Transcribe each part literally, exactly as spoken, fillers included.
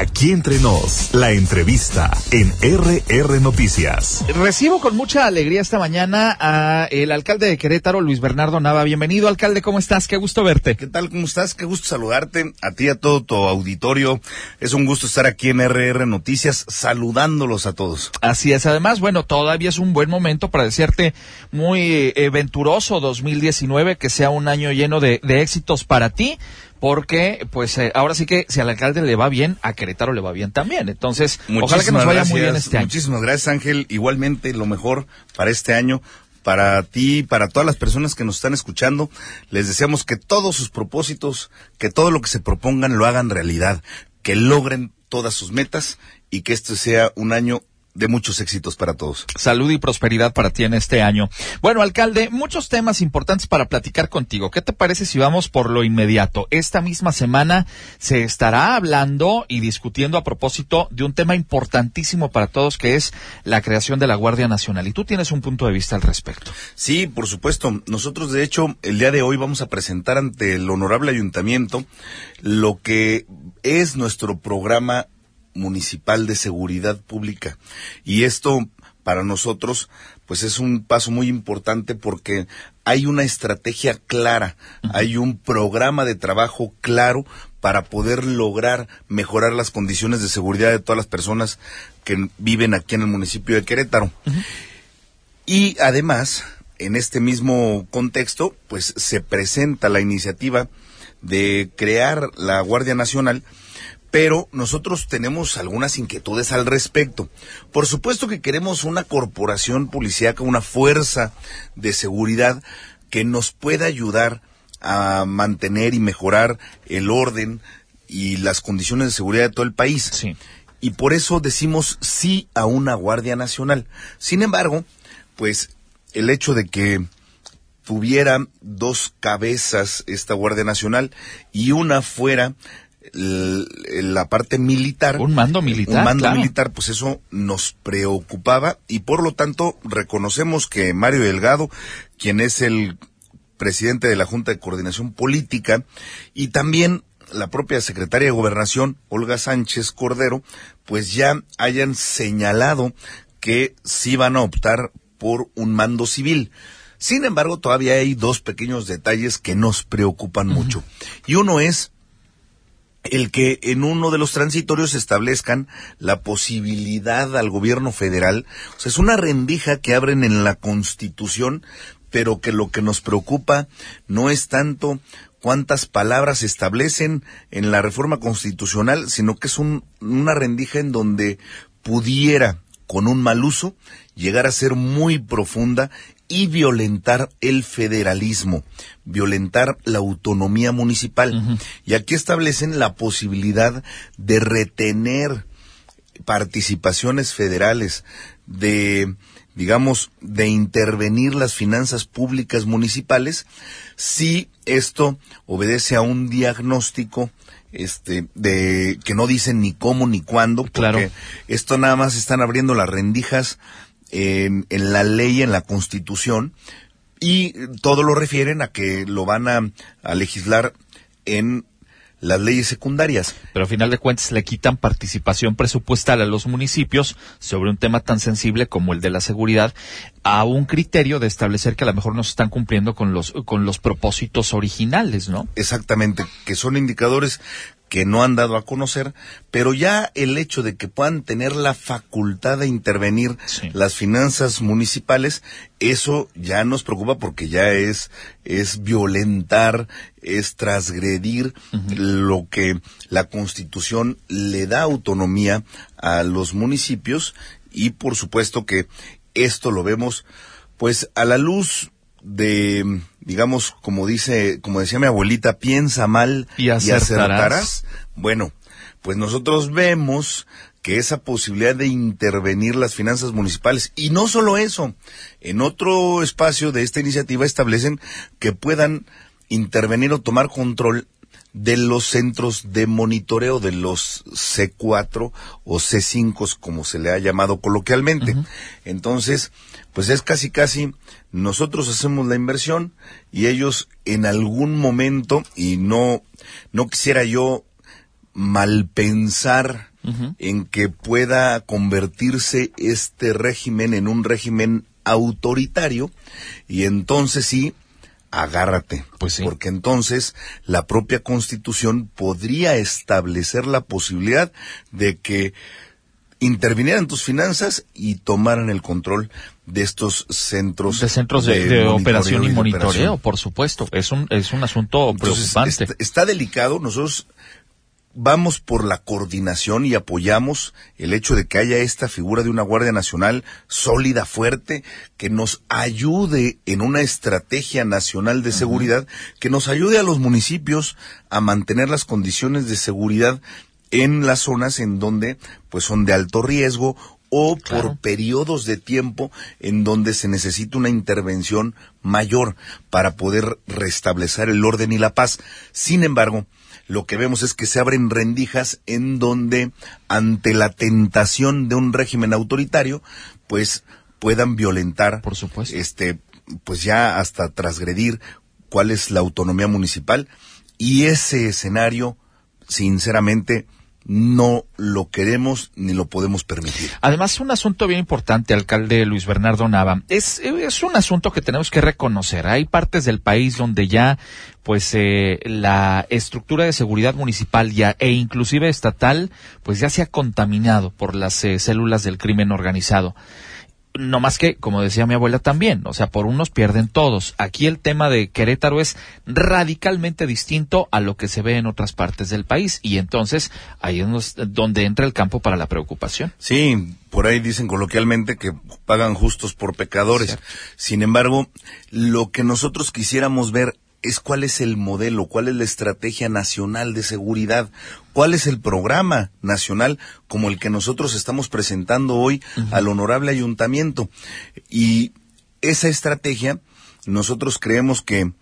Aquí entre nos, la entrevista en R R Noticias. Recibo con mucha alegría esta mañana a el alcalde de Querétaro, Luis Bernardo Nava. Bienvenido, alcalde, ¿cómo estás? Qué gusto verte. ¿Qué tal? ¿Cómo estás? Qué gusto saludarte, a ti y a todo tu auditorio. Es un gusto estar aquí en R R Noticias, saludándolos a todos. Así es, además, bueno, todavía es un buen momento para desearte muy eh, venturoso dos mil diecinueve, que sea un año lleno de, de éxitos para ti. Porque, pues, eh, ahora sí que si al alcalde le va bien, a Querétaro le va bien también. Entonces, muchísimas ojalá que nos vaya gracias, muy bien este año. Muchísimas gracias, Ángel. Igualmente, lo mejor para este año, para ti, para todas las personas que nos están escuchando. Les deseamos que todos sus propósitos, que todo lo que se propongan lo hagan realidad, que logren todas sus metas y que este sea un año de muchos éxitos para todos. Salud y prosperidad para ti en este año. Bueno, alcalde, muchos temas importantes para platicar contigo. ¿Qué te parece si vamos por lo inmediato? Esta misma semana se estará hablando y discutiendo a propósito de un tema importantísimo para todos, que es la creación de la Guardia Nacional. Y tú tienes un punto de vista al respecto. Sí, por supuesto. Nosotros, de hecho, el día de hoy vamos a presentar ante el honorable ayuntamiento lo que es nuestro programa municipal de seguridad pública, y esto para nosotros pues es un paso muy importante porque hay una estrategia clara, uh-huh. hay un programa de trabajo claro para poder lograr mejorar las condiciones de seguridad de todas las personas que viven aquí en el municipio de Querétaro. Uh-huh. Y además, en este mismo contexto, pues se presenta la iniciativa de crear la Guardia Nacional. Pero nosotros tenemos algunas inquietudes al respecto. Por supuesto que queremos una corporación policíaca, una fuerza de seguridad que nos pueda ayudar a mantener y mejorar el orden y las condiciones de seguridad de todo el país. Sí. Y por eso decimos sí a una Guardia Nacional. Sin embargo, pues el hecho de que tuviera dos cabezas esta Guardia Nacional y una fuera la parte militar, un mando militar, un mando claro. militar, pues eso nos preocupaba, y por lo tanto reconocemos que Mario Delgado, quien es el presidente de la Junta de Coordinación Política, y también la propia secretaria de Gobernación, Olga Sánchez Cordero, pues ya hayan señalado que sí van a optar por un mando civil. Sin embargo, todavía hay dos pequeños detalles que nos preocupan uh-huh. mucho, y uno es el que en uno de los transitorios establezcan la posibilidad al gobierno federal. O sea, es una rendija que abren en la Constitución, pero que lo que nos preocupa no es tanto cuántas palabras establecen en la reforma constitucional, sino que es un, una rendija en donde pudiera, con un mal uso, llegar a ser muy profunda y violentar el federalismo, violentar la autonomía municipal. Uh-huh. Y aquí establecen la posibilidad de retener participaciones federales, de, digamos, de intervenir las finanzas públicas municipales, si esto obedece a un diagnóstico este de que no dicen ni cómo ni cuándo, porque claro. esto nada más están abriendo las rendijas En, en la ley, en la Constitución, y todo lo refieren a que lo van a, a legislar en las leyes secundarias. Pero a final de cuentas le quitan participación presupuestal a los municipios sobre un tema tan sensible como el de la seguridad, a un criterio de establecer que a lo mejor no se están cumpliendo con los con los propósitos originales, ¿no? Exactamente, que son indicadores que no han dado a conocer, pero ya el hecho de que puedan tener la facultad de intervenir sí. las finanzas municipales, eso ya nos preocupa porque ya es es violentar, es transgredir uh-huh. lo que la Constitución le da autonomía a los municipios, y por supuesto que esto lo vemos pues a la luz de, digamos, como dice, como decía mi abuelita, piensa mal y acertarás. y acertarás. Bueno, pues nosotros vemos que esa posibilidad de intervenir las finanzas municipales, y no solo eso, en otro espacio de esta iniciativa establecen que puedan intervenir o tomar control de los centros de monitoreo, de los C cuatro o C cinco, como se le ha llamado coloquialmente. Uh-huh. Entonces, pues es casi casi, nosotros hacemos la inversión y ellos en algún momento, y no, no quisiera yo malpensar uh-huh. en que pueda convertirse este régimen en un régimen autoritario, y entonces sí, agárrate, pues sí. porque entonces la propia Constitución podría establecer la posibilidad de que intervinieran tus finanzas y tomaran el control de estos centros de centros de, de, de operación y monitoreo, operación. Por supuesto, es un es un asunto entonces, preocupante. Está, está delicado. Nosotros vamos por la coordinación y apoyamos el hecho de que haya esta figura de una Guardia Nacional sólida, fuerte, que nos ayude en una estrategia nacional de uh-huh. seguridad, que nos ayude a los municipios a mantener las condiciones de seguridad en las zonas en donde pues son de alto riesgo o claro. por periodos de tiempo en donde se necesita una intervención mayor para poder restablecer el orden y la paz. Sin embargo, lo que vemos es que se abren rendijas en donde, ante la tentación de un régimen autoritario, pues puedan violentar, por supuesto, este, pues ya hasta transgredir cuál es la autonomía municipal, y ese escenario, sinceramente, no lo queremos ni lo podemos permitir. Además, un asunto bien importante, alcalde Luis Bernardo Nava, es, es un asunto que tenemos que reconocer. Hay partes del país donde ya, pues, eh, la estructura de seguridad municipal ya, e inclusive estatal, pues ya se ha contaminado por las eh, células del crimen organizado. No más que, como decía mi abuela también, o sea, por unos pierden todos. Aquí el tema de Querétaro es radicalmente distinto a lo que se ve en otras partes del país, y entonces ahí es donde entra el campo para la preocupación. Sí, por ahí dicen coloquialmente que pagan justos por pecadores. Cierto. Sin embargo, lo que nosotros quisiéramos ver es cuál es el modelo, cuál es la estrategia nacional de seguridad, cuál es el programa nacional como el que nosotros estamos presentando hoy uh-huh. al honorable ayuntamiento. Y esa estrategia, nosotros creemos que,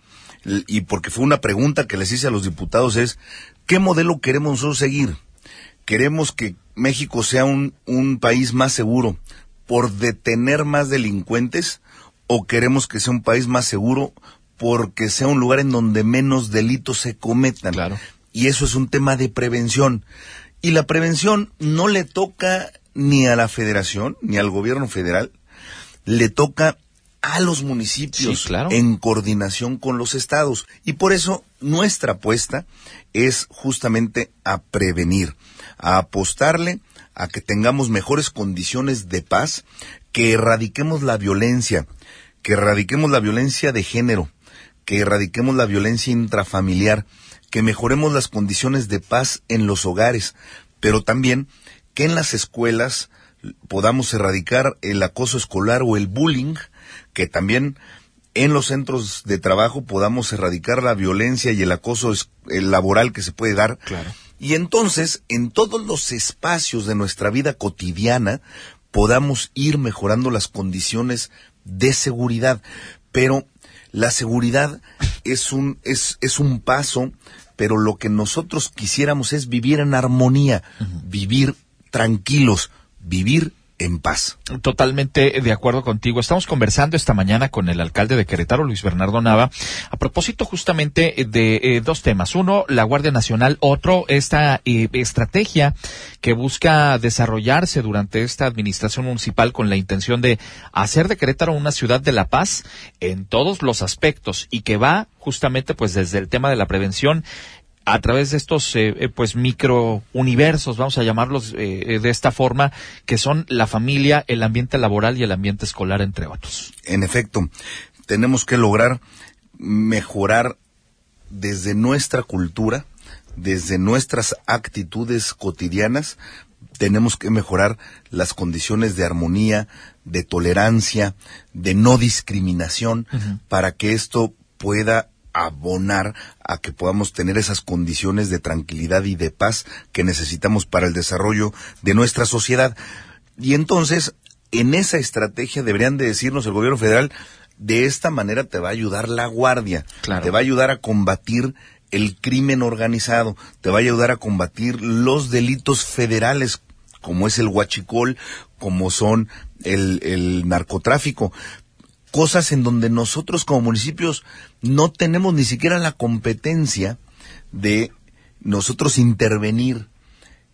y porque fue una pregunta que les hice a los diputados, es ¿qué modelo queremos nosotros seguir? ¿Queremos que México sea un, un país más seguro por detener más delincuentes, o queremos que sea un país más seguro porque sea un lugar en donde menos delitos se cometan? Claro. Y eso es un tema de prevención. Y la prevención no le toca ni a la federación, ni al gobierno federal, le toca a los municipios, sí, claro. en coordinación con los estados. Y por eso nuestra apuesta es justamente a prevenir, a apostarle a que tengamos mejores condiciones de paz, que erradiquemos la violencia, que erradiquemos la violencia de género, que erradiquemos la violencia intrafamiliar, que mejoremos las condiciones de paz en los hogares, pero también que en las escuelas podamos erradicar el acoso escolar o el bullying, que también en los centros de trabajo podamos erradicar la violencia y el acoso el laboral que se puede dar. Claro. Y entonces, en todos los espacios de nuestra vida cotidiana, podamos ir mejorando las condiciones de seguridad. Pero la seguridad es un, es, es un paso, pero lo que nosotros quisiéramos es vivir en armonía, uh-huh. vivir tranquilos, vivir en paz. Totalmente de acuerdo contigo. Estamos conversando esta mañana con el alcalde de Querétaro, Luis Bernardo Nava, a propósito justamente de eh, dos temas. Uno, la Guardia Nacional. Otro, esta eh, estrategia que busca desarrollarse durante esta administración municipal con la intención de hacer de Querétaro una ciudad de la paz en todos los aspectos, y que va justamente pues desde el tema de la prevención a través de estos eh, pues microuniversos, vamos a llamarlos eh, de esta forma, que son la familia, el ambiente laboral y el ambiente escolar, entre otros. En efecto, tenemos que lograr mejorar desde nuestra cultura, desde nuestras actitudes cotidianas. Tenemos que mejorar las condiciones de armonía, de tolerancia, de no discriminación, uh-huh. para que esto pueda abonar a que podamos tener esas condiciones de tranquilidad y de paz que necesitamos para el desarrollo de nuestra sociedad. Y entonces, en esa estrategia deberían de decirnos el gobierno federal, de esta manera te va a ayudar la Guardia, claro. te va a ayudar a combatir el crimen organizado, te va a ayudar a combatir los delitos federales, como es el huachicol, como son el, el narcotráfico. Cosas en donde nosotros como municipios no tenemos ni siquiera la competencia de nosotros intervenir.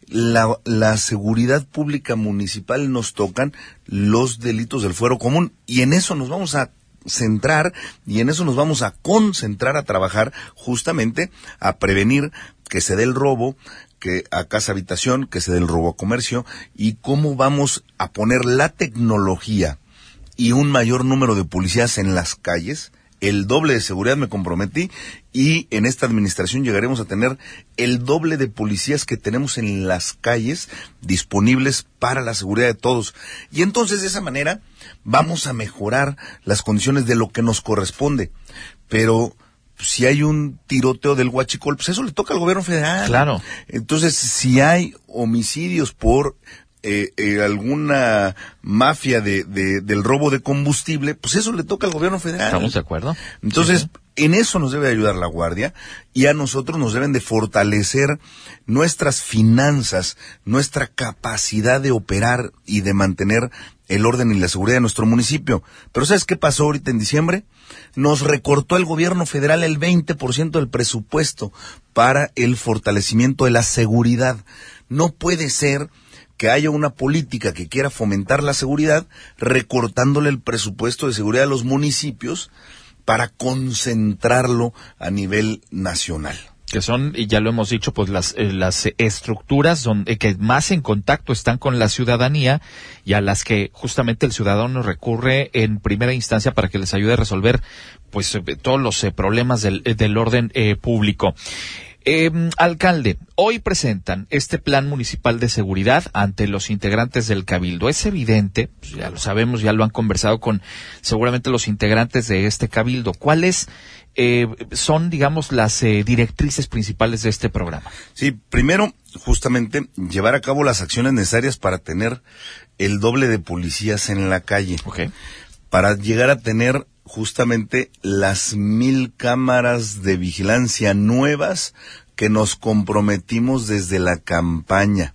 la, la seguridad pública municipal nos tocan los delitos del fuero común, y en eso nos vamos a centrar y en eso nos vamos a concentrar a trabajar, justamente a prevenir que se dé el robo, que a casa habitación, que se dé el robo a comercio, y cómo vamos a poner la tecnología y un mayor número de policías en las calles. El doble de seguridad me comprometí, y en esta administración llegaremos a tener el doble de policías que tenemos en las calles disponibles para la seguridad de todos. Y entonces de esa manera vamos a mejorar las condiciones de lo que nos corresponde. Pero si hay un tiroteo del huachicol, pues eso le toca al gobierno federal. Claro. Entonces, si hay homicidios por Eh, eh, alguna mafia de, de del robo de combustible, pues eso le toca al gobierno federal. ¿Estamos de acuerdo? Entonces, sí, sí. en eso nos debe ayudar la Guardia, y a nosotros nos deben de fortalecer nuestras finanzas, nuestra capacidad de operar y de mantener el orden y la seguridad de nuestro municipio. Pero ¿sabes qué pasó ahorita en diciembre? Nos recortó el gobierno federal el veinte por ciento del presupuesto para el fortalecimiento de la seguridad. No puede ser que haya una política que quiera fomentar la seguridad, recortándole el presupuesto de seguridad a los municipios para concentrarlo a nivel nacional. Que son, y ya lo hemos dicho, pues las eh, las estructuras donde que más en contacto están con la ciudadanía, y a las que justamente el ciudadano recurre en primera instancia para que les ayude a resolver pues eh, todos los eh, problemas del, del orden eh, público. Eh, alcalde, hoy presentan este plan municipal de seguridad ante los integrantes del Cabildo. Es evidente, pues ya lo sabemos, ya lo han conversado con seguramente los integrantes de este Cabildo. ¿Cuáles eh, son, digamos, las eh, directrices principales de este programa? Sí, primero, justamente, llevar a cabo las acciones necesarias para tener el doble de policías en la calle. Okay. Para llegar a tener justamente las mil cámaras de vigilancia nuevas que nos comprometimos desde la campaña,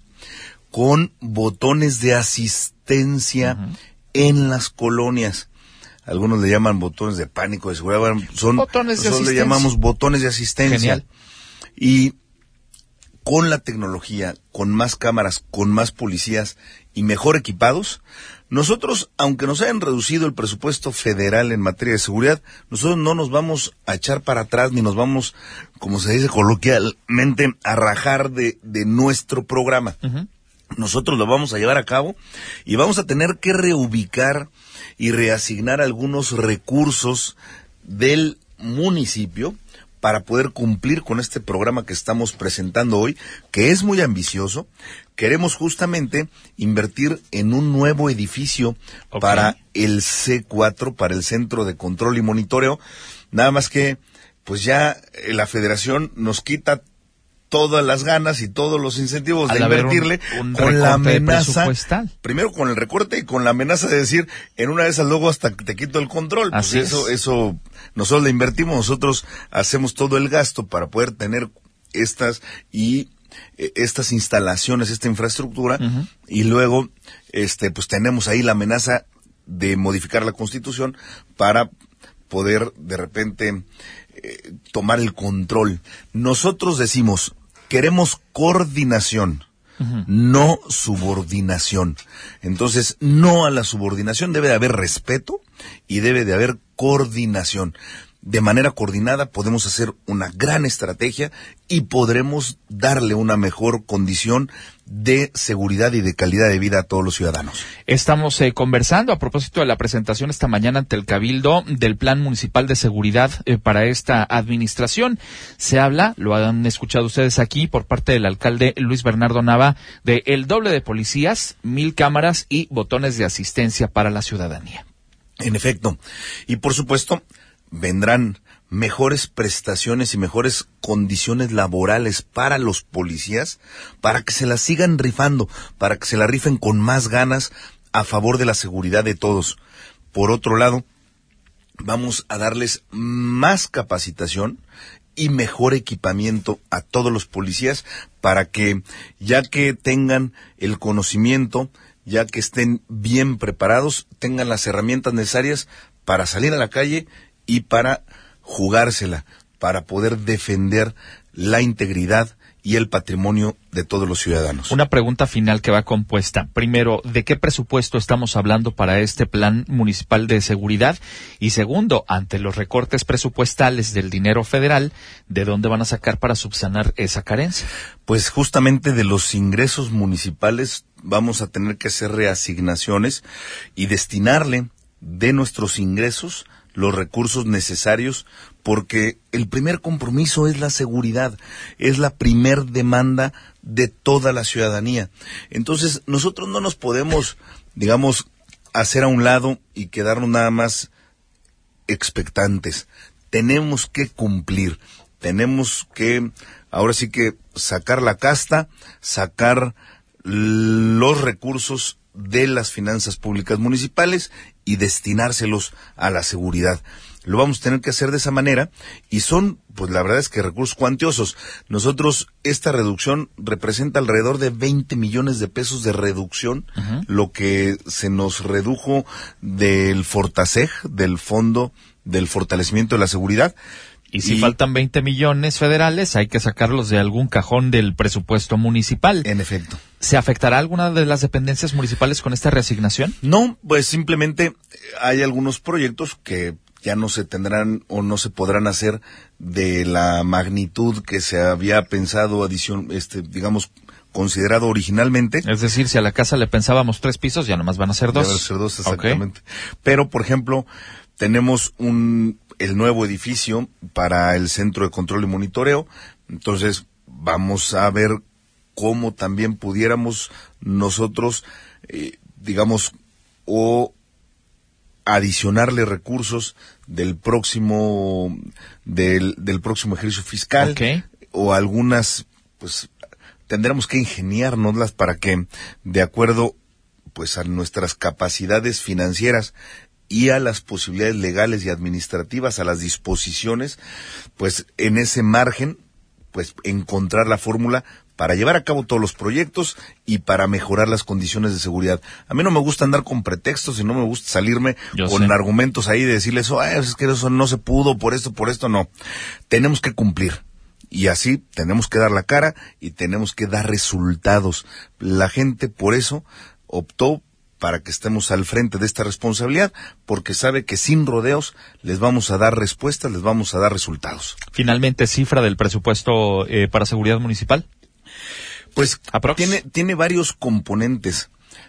con botones de asistencia uh-huh. en las colonias. Algunos le llaman botones de pánico, de seguridad, son botones de nosotros le llamamos botones de asistencia. Genial. Y con la tecnología, con más cámaras, con más policías y mejor equipados, nosotros, aunque nos hayan reducido el presupuesto federal en materia de seguridad, nosotros no nos vamos a echar para atrás, ni nos vamos, como se dice coloquialmente, a rajar de, de nuestro programa. Uh-huh. Nosotros lo vamos a llevar a cabo, y vamos a tener que reubicar y reasignar algunos recursos del municipio para poder cumplir con este programa que estamos presentando hoy, que es muy ambicioso. Queremos justamente invertir en un nuevo edificio okay. para el C cuatro, para el Centro de Control y Monitoreo. Nada más que, pues ya eh, la Federación nos quita todas las ganas y todos los incentivos de invertirle un, un con la amenaza, primero con el recorte y con la amenaza de decir, en una de esas luego hasta te quito el control. Así pues eso, es. eso, nosotros le invertimos, nosotros hacemos todo el gasto para poder tener estas y eh, estas instalaciones, esta infraestructura, uh-huh. y luego, este, pues tenemos ahí la amenaza de modificar la Constitución para poder de repente eh, tomar el control. Nosotros decimos, queremos coordinación, uh-huh. no subordinación. Entonces, no a la subordinación, debe de haber respeto y debe de haber coordinación. De manera coordinada podemos hacer una gran estrategia y podremos darle una mejor condición de seguridad y de calidad de vida a todos los ciudadanos. Estamos eh, conversando a propósito de la presentación esta mañana ante el Cabildo del Plan Municipal de Seguridad eh, para esta administración. Se habla, lo han escuchado ustedes aquí, por parte del alcalde Luis Bernardo Nava, de el doble de policías, mil cámaras y botones de asistencia para la ciudadanía. En efecto. Y por supuesto, vendrán mejores prestaciones y mejores condiciones laborales para los policías, para que se las sigan rifando, para que se la rifen con más ganas a favor de la seguridad de todos. Por otro lado, vamos a darles más capacitación y mejor equipamiento a todos los policías, para que, ya que tengan el conocimiento, ya que estén bien preparados, tengan las herramientas necesarias para salir a la calle y para jugársela, para poder defender la integridad y el patrimonio de todos los ciudadanos. Una pregunta final que va compuesta. Primero, ¿de qué presupuesto estamos hablando para este plan municipal de seguridad? Y segundo, ante los recortes presupuestales del dinero federal, ¿de dónde van a sacar para subsanar esa carencia? Pues justamente de los ingresos municipales vamos a tener que hacer reasignaciones y destinarle de nuestros ingresos los recursos necesarios, porque el primer compromiso es la seguridad, es la primer demanda de toda la ciudadanía. Entonces, nosotros no nos podemos, digamos, hacer a un lado y quedarnos nada más expectantes. Tenemos que cumplir, tenemos que, ahora sí que sacar la casta, sacar los recursos de las finanzas públicas municipales y destinárselos a la seguridad. Lo vamos a tener que hacer de esa manera y son, pues la verdad es que recursos cuantiosos. Nosotros, esta reducción representa alrededor de veinte millones de pesos de reducción, uh-huh. lo que se nos redujo del Fortaseg, del Fondo del Fortalecimiento de la Seguridad. Y si y, faltan veinte millones federales, hay que sacarlos de algún cajón del presupuesto municipal. En efecto. ¿Se afectará alguna de las dependencias municipales con esta reasignación? No, pues simplemente hay algunos proyectos que ya no se tendrán o no se podrán hacer de la magnitud que se había pensado, adición, este, digamos, considerado originalmente. Es decir, si a la casa le pensábamos tres pisos, ya nomás van a ser dos. Ya van a ser dos, exactamente. Okay. Pero, por ejemplo, tenemos un el nuevo edificio para el Centro de Control y Monitoreo, entonces vamos a ver cómo también pudiéramos nosotros, eh, digamos, o adicionarle recursos del próximo del, del próximo ejercicio fiscal, okay. o algunas, pues tendremos que ingeniárnoslas para que, de acuerdo pues a nuestras capacidades financieras y a las posibilidades legales y administrativas, a las disposiciones, pues en ese margen, pues encontrar la fórmula para llevar a cabo todos los proyectos y para mejorar las condiciones de seguridad. A mí no me gusta andar con pretextos y no me gusta salirme Yo con sé. argumentos ahí de decirles, oh, es que eso no se pudo, por esto, por esto, no. Tenemos que cumplir. Y así tenemos que dar la cara y tenemos que dar resultados. La gente por eso optó para que estemos al frente de esta responsabilidad, porque sabe que sin rodeos les vamos a dar respuestas, les vamos a dar resultados. Finalmente, cifra del presupuesto eh, para seguridad municipal. Pues Aprox. tiene tiene varios componentes.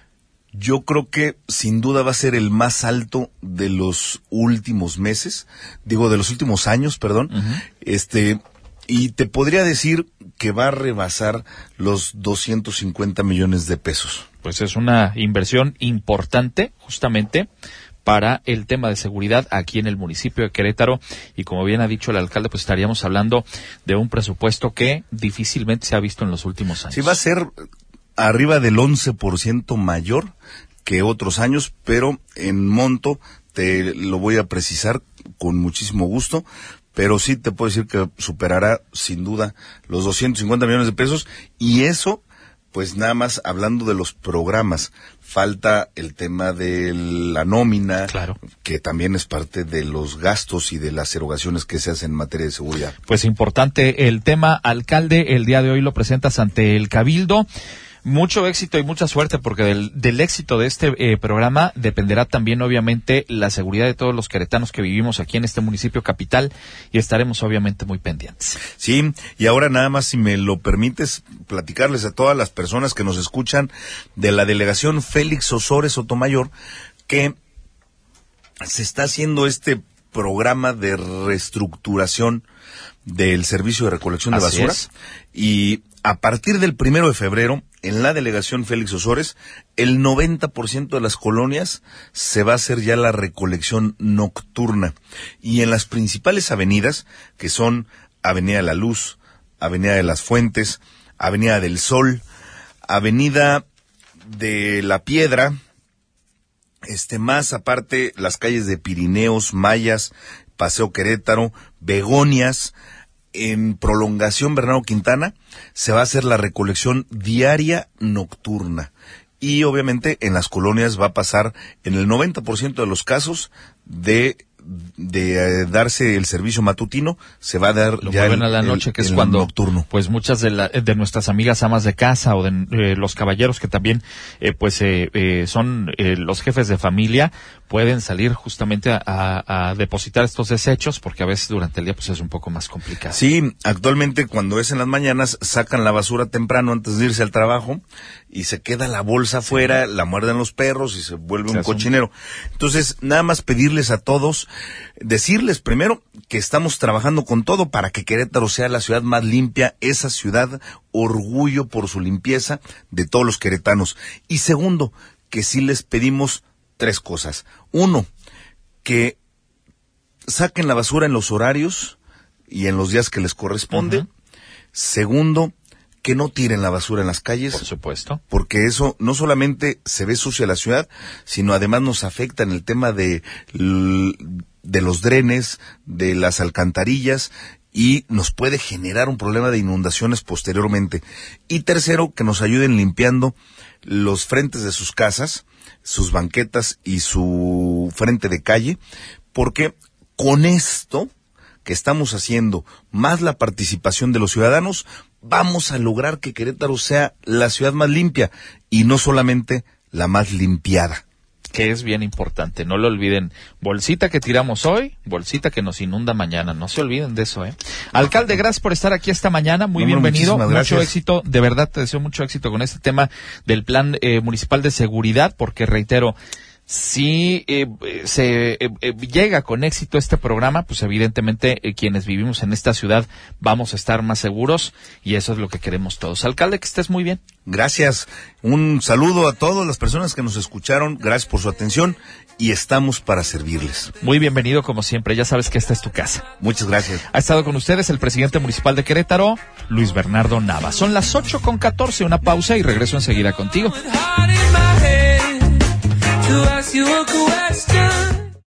Yo creo que sin duda va a ser el más alto de los últimos meses, digo de los últimos años, perdón. Uh-huh. Este y te podría decir que va a rebasar los doscientos cincuenta millones de pesos. Pues es una inversión importante, justamente, para el tema de seguridad aquí en el municipio de Querétaro. Y como bien ha dicho el alcalde, pues estaríamos hablando de un presupuesto que difícilmente se ha visto en los últimos años. Sí, va a ser arriba del once por ciento mayor que otros años, pero en monto te lo voy a precisar con muchísimo gusto. Pero sí te puedo decir que superará sin duda los doscientos cincuenta millones de pesos, y eso, pues nada más hablando de los programas. Falta el tema de la nómina, claro, que también es parte de los gastos y de las erogaciones que se hacen en materia de seguridad. Pues importante el tema, alcalde, el día de hoy lo presentas ante el Cabildo. Mucho éxito y mucha suerte, porque del, del éxito de este eh, programa dependerá también, obviamente, la seguridad de todos los queretanos que vivimos aquí en este municipio capital, y estaremos obviamente muy pendientes. Sí, y ahora nada más, si me lo permites, platicarles a todas las personas que nos escuchan de la delegación Félix Osores Sotomayor, que se está haciendo este programa de reestructuración del servicio de recolección de Así basura, es. Y a partir del primero de febrero, en la delegación Félix Osores, el noventa por ciento de las colonias se va a hacer ya la recolección nocturna. Y en las principales avenidas, que son Avenida de la Luz, Avenida de las Fuentes, Avenida del Sol, Avenida de la Piedra, este más aparte las calles de Pirineos, Mayas, Paseo Querétaro, Begonias, en prolongación Bernardo Quintana, se va a hacer la recolección diaria nocturna. Y obviamente en las colonias va a pasar en el noventa por ciento de los casos de de eh, darse el servicio matutino, se va a dar Lo ya mueven el, a la noche, el, que es el cuando nocturno. Pues muchas de, la, de nuestras amigas amas de casa o de eh, los caballeros que también eh, pues eh, eh, son eh, los jefes de familia, pueden salir justamente a, a, a depositar estos desechos, porque a veces durante el día pues es un poco más complicado. Sí, actualmente cuando es en las mañanas sacan la basura temprano antes de irse al trabajo y se queda la bolsa afuera, la muerden los perros y se vuelve Se un hace un- cochinero. Entonces, nada más pedirles a todos, decirles primero que estamos trabajando con todo para que Querétaro sea la ciudad más limpia, esa ciudad orgullo por su limpieza de todos los queretanos. Y segundo, que sí les pedimos tres cosas. Uno, que saquen la basura en los horarios y en los días que les corresponde. Ujú. Segundo, que no tiren la basura en las calles, Por supuesto. porque eso no solamente se ve sucia la ciudad, sino además nos afecta en el tema de, l- de los drenes, de las alcantarillas, y nos puede generar un problema de inundaciones posteriormente. Y tercero, que nos ayuden limpiando los frentes de sus casas, sus banquetas y su frente de calle, porque con esto que estamos haciendo, más la participación de los ciudadanos, vamos a lograr que Querétaro sea la ciudad más limpia y no solamente la más limpiada. Que es bien importante, no lo olviden. Bolsita que tiramos hoy, bolsita que nos inunda mañana, no se olviden de eso, ¿eh? Alcalde, gracias por estar aquí esta mañana, muy No, bienvenido, muchísimas mucho gracias. éxito, de verdad te deseo mucho éxito con este tema del plan eh, municipal de seguridad, porque reitero, si eh, se eh, eh, llega con éxito este programa, pues evidentemente eh, quienes vivimos en esta ciudad vamos a estar más seguros y eso es lo que queremos todos. Alcalde, que estés muy bien. Gracias. Un saludo a todas las personas que nos escucharon. Gracias por su atención y estamos para servirles. Muy bienvenido como siempre, ya sabes que esta es tu casa. Muchas gracias. Ha estado con ustedes el presidente municipal de Querétaro, Luis Bernardo Nava. Son las ocho con catorce, una pausa y regreso enseguida contigo. Heart in my head to ask you a question.